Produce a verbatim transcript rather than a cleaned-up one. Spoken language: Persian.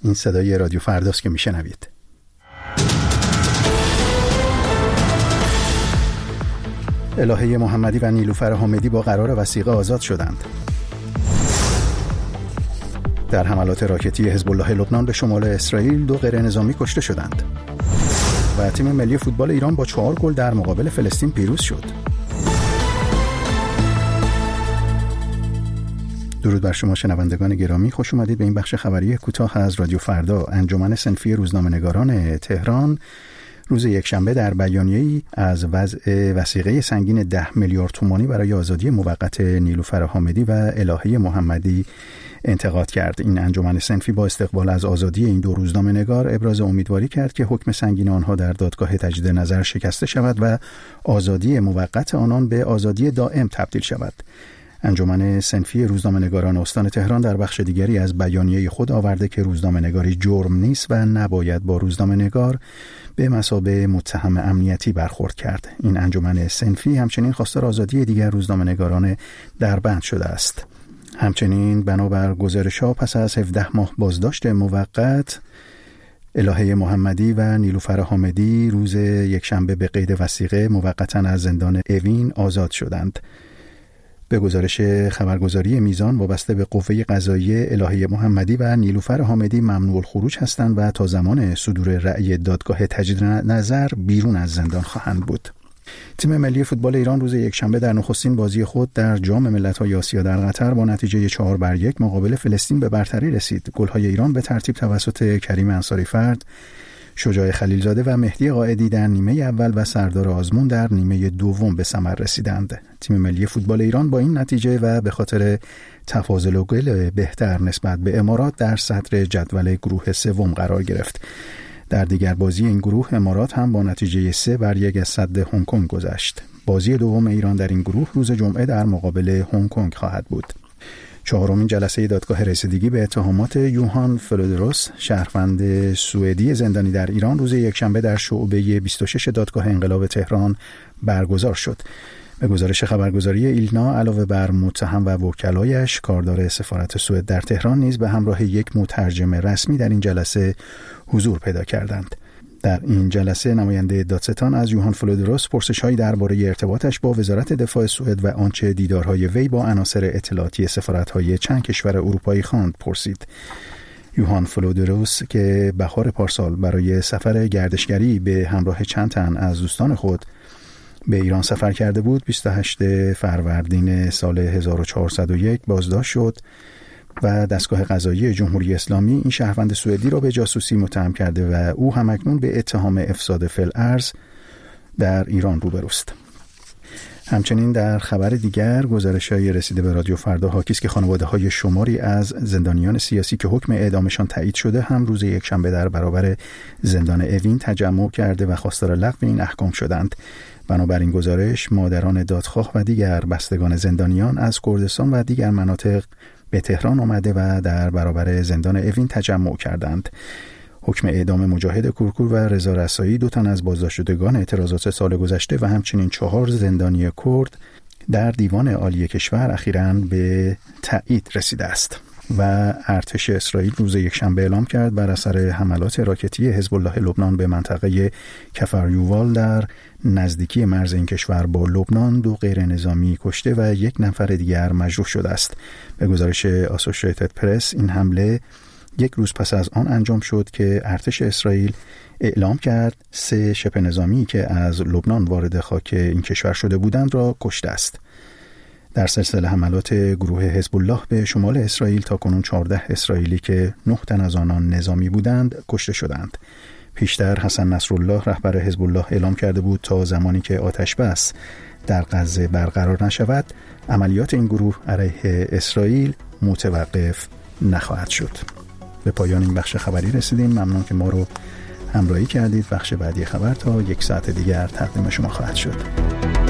این صدای رادیو فرداست که میشنوید. الهه محمدی و نیلوفر حامدی با قرار وثیقه آزاد شدند. در حملات راکتی حزب الله لبنان به شمال اسرائیل دو غیر نظامی کشته شدند. و تیم ملی فوتبال ایران با چهار گل در مقابل فلسطین پیروز شد. درود بر شما شنوندگان گرامی، خوش اومدید به این بخش خبری کوتاه از رادیو فردا. انجمن صنفی روزنامه‌نگاران تهران روز یکشنبه در بیانیه‌ای از وضع وثیقه سنگین ده میلیارد تومانی برای آزادی موقت نیلوفر حامدی و الهه محمدی انتقاد کرد. این انجمن صنفی با استقبال از آزادی این دو روزنامه‌نگار ابراز امیدواری کرد که حکم سنگین آنها در دادگاه تجدید نظر شکسته شود و آزادی موقت آنان به آزادی دائم تبدیل شود. انجمن صنفی روزنامه‌نگاران استان تهران در بخش دیگری از بیانیه خود آورده که روزنامه‌نگاری جرم نیست و نباید با روزنامه‌نگار به مثابه متهم امنیتی برخورد کرد. این انجمن صنفی همچنین خواستار آزادی دیگر روزنامه‌نگاران دربند شده است. همچنین بنابر گزارش‌ها پس از هفده ماه بازداشت موقت، الهه محمدی و نیلوفر حامدی روز یکشنبه به قید وثیقه موقتاً از زندان اوین آزاد شدند. به گزارش خبرگزاری میزان وابسته به قوه قضاییه، الهه محمدی و نیلوفر حامدی ممنوع الخروج هستند و تا زمان صدور رأی دادگاه تجدید نظر بیرون از زندان خواهند بود. تیم ملی فوتبال ایران روز یکشنبه در نخستین بازی خود در جام ملت‌های آسیا در قطر با نتیجه چهار بر یک مقابل فلسطین به برتری رسید. گل‌های ایران به ترتیب توسط کریم انصاری فرد، شجاع خلیلزاده و مهدی قائدی در نیمه اول و سردار آزمون در نیمه دوم به ثمر رسیدند. تیم ملی فوتبال ایران با این نتیجه و به خاطر تفاضل گل بهتر نسبت به امارات در صدر جدول گروه سوم قرار گرفت. در دیگر بازی این گروه امارات هم با نتیجه سه بر یک از صد هنگ کنگ گذشت. بازی دوم ایران در این گروه روز جمعه در مقابل هنگ کنگ خواهد بود. چهارمین جلسه دادگاه رسیدگی به اتهامات یوهان فلودروس، شهروند سوئدی زندانی در ایران، روز یکشنبه در شعبه بیست و شش دادگاه انقلاب تهران برگزار شد. به گزارش خبرگزاری ایلنا، علاوه بر متهم و وکلایش، کاردار سفارت سوئد در تهران نیز به همراه یک مترجم رسمی در این جلسه حضور پیدا کردند. در این جلسه نماینده دادستان از یوهان فلودروس پرسش‌هایی درباره ارتباطش با وزارت دفاع سوئد و آنچه دیدارهای وی با عناصر اطلاعاتی سفارت‌های چند کشور اروپایی خواند پرسید. یوهان فلودروس که بهار پارسال برای سفر گردشگری به همراه چند تن از دوستان خود به ایران سفر کرده بود، بیست و هشتم فروردین سال هزار و چهارصد و یک بازداشت شد و دستگاه قضایی جمهوری اسلامی این شهروند سوئدی را به جاسوسی متهم کرده و او همکنون به اتهام افساد فی‌الارض در ایران روبروست. همچنین در خبر دیگر، گزارش‌های رسیده به رادیو فردا حاکی است که خانواده‌های شماری از زندانیان سیاسی که حکم اعدامشان تایید شده هم روز یکشنبه در برابر زندان اوین تجمع کرده و خواستار لغو این احکام شدند. بنابراین گزارش، مادران دادخواه و دیگر بستگان زندانیان از کردستان و دیگر مناطق به تهران آمده و در برابر زندان اوین تجمع کردند. حکم اعدام مجاهد کورکور و رضا رسایی، دو تن از بازداشت شدگان اعتراضات سال گذشته و همچنین چهار زندانی کرد در دیوان عالی کشور اخیراً به تایید رسیده است. و ارتش اسرائیل روز یکشنبه اعلام کرد بر اثر حملات راکتی حزب الله لبنان به منطقه کفر یووال در نزدیکی مرز این کشور با لبنان دو غیر نظامی کشته و یک نفر دیگر مجروح شده است. به گزارش آسوشییتد پرس، این حمله یک روز پس از آن انجام شد که ارتش اسرائیل اعلام کرد سه شبه نظامی که از لبنان وارد خاک این کشور شده بودند را کشته است. در سلسله حملات گروه حزب الله به شمال اسرائیل تاکنون چهارده اسرائیلی که نه تن از آنان نظامی بودند کشته شدند. پیشتر حسن نصرالله رهبر حزب الله اعلام کرده بود تا زمانی که آتش بس در غزه برقرار نشود، عملیات این گروه علیه اسرائیل متوقف نخواهد شد. به پایان این بخش خبری رسیدیم. ممنون که ما رو همراهی کردید. بخش بعدی خبر تا یک ساعت دیگر تقدیم شما خواهد شد.